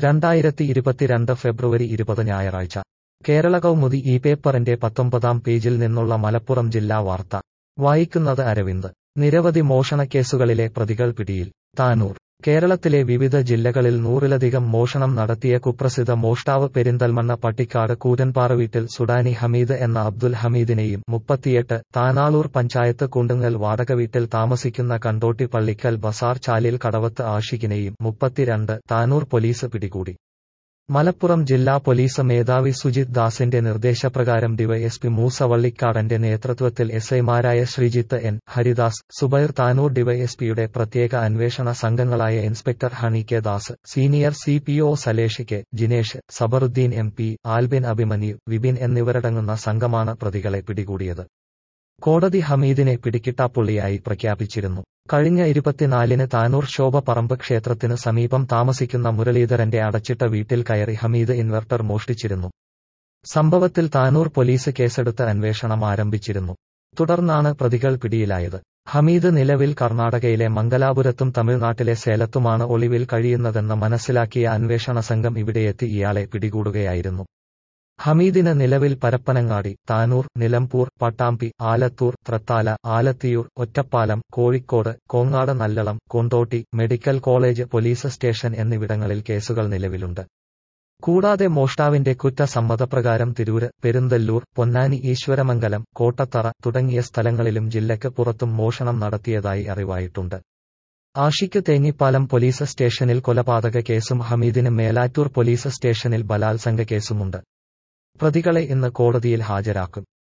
2022 ഫെബ്രുവരി 20 ഞായറാഴ്ച കേരള കൗമുദി ഈ പേപ്പറിന്റെ 19-ാം പേജിൽ നിന്നുള്ള മലപ്പുറം ജില്ലാ വാർത്ത വായിക്കുന്നത് അരവിന്ദ്. നിരവധി മോഷണക്കേസുകളിലെ പ്രതികൾ പിടിയിൽ. താനൂർ. കേരളത്തിലെ വിവിധ ജില്ലകളിൽ 100-ലധികം മോഷണം നടത്തിയ കുപ്രസിദ്ധ മോഷ്ടാവ് പെരിന്തൽമണ്ണ പട്ടിക്കാട് കൂറ്റൻപാറവീട്ടിൽ സുഡാനി ഹമീദ് എന്ന അബ്ദുൽ ഹമീദിനെയും 38 താനാളൂർ പഞ്ചായത്ത് കുണ്ടുങ്ങൽ വാടകവീട്ടിൽ താമസിക്കുന്ന കണ്ടോട്ടി പള്ളിക്കൽ ബസാർ ചാലിൽ കടവത്ത് ആഷിഖിനെയും 32 താനൂർ പോലീസ് പിടികൂടി. മലപ്പുറം ജില്ലാ പോലീസ് മേധാവി സുജിത് ദാസിന്റെ നിർദ്ദേശപ്രകാരം ഡിവൈഎസ്പി മൂസ വള്ളിക്കാടന്റെ നേതൃത്വത്തിൽ എസ്ഐമാരായ ശ്രീജിത്ത് എൻ. ഹരിദാസ്, സുബൈർ, താനൂർ ഡിവൈഎസ്പിയുടെ പ്രത്യേക അന്വേഷണ സംഘങ്ങളായ inspector Honey K Das, senior CPO Salesh K. Jinesh, Sabarudheen MP., Albin Abhimanyu, Vipin എന്നിവരടങ്ങുന്ന സംഘമാണ് പ്രതികളെ പിടികൂടിയത്. കോടതി ഹമീദിനെ പിടികിട്ടാപ്പുള്ളിയായി പ്രഖ്യാപിച്ചിരുന്നു. കഴിഞ്ഞ 24-ന് താനൂർ ശോഭപറമ്പ് ക്ഷേത്രത്തിന് സമീപം താമസിക്കുന്ന മുരളീധരന്റെ അടച്ചിട്ട വീട്ടിൽ കയറി ഹമീദ് ഇൻവെർട്ടർ മോഷ്ടിച്ചിരുന്നു. സംഭവത്തിൽ താനൂർ പോലീസ് കേസെടുത്ത് അന്വേഷണം ആരംഭിച്ചിരുന്നു. തുടർന്നാണ് പ്രതികൾ പിടിയിലായത്. ഹമീദ് നിലവിൽ കർണാടകയിലെ മംഗലാപുരത്തും തമിഴ്നാട്ടിലെ സേലത്തുമാണ് ഒളിവിൽ കഴിയുന്നതെന്ന് മനസ്സിലാക്കിയ അന്വേഷണ സംഘം ഇവിടെയെത്തി ഇയാളെ പിടികൂടുകയായിരുന്നു. ഹമീദിന് നിലവിൽ Parappanangadi, Tanur, Nilambur, Pattambi, Alathur, Thrithala, Alathiyur, Ottapalam, Kozhikode, Kongad, Nallalam, Kondotty, medical college police station എന്നിവിടങ്ങളിൽ കേസുകൾ നിലവിലുണ്ട്. കൂടാതെ മോഷ്ടാവിന്റെ കുറ്റസമ്മതപ്രകാരം തിരൂര്, പെരുന്തല്ലൂർ, പൊന്നാനി, ഈശ്വരമംഗലം, കോട്ടത്തറ തുടങ്ങിയ സ്ഥലങ്ങളിലും ജില്ലയ്ക്ക് പുറത്തും മോഷണം നടത്തിയതായി അറിവായിട്ടുണ്ട്. ആഷിഖ് തേഞ്ഞിപ്പാലം പോലീസ് സ്റ്റേഷനിൽ കൊലപാതക കേസും ഹമീദിന് മേലാറ്റൂർ പോലീസ് സ്റ്റേഷനിൽ ബലാത്സംഗ കേസുമുണ്ട്. പ്രതികളെ ഇന്ന് കോടതിയിൽ ഹാജരാക്കും.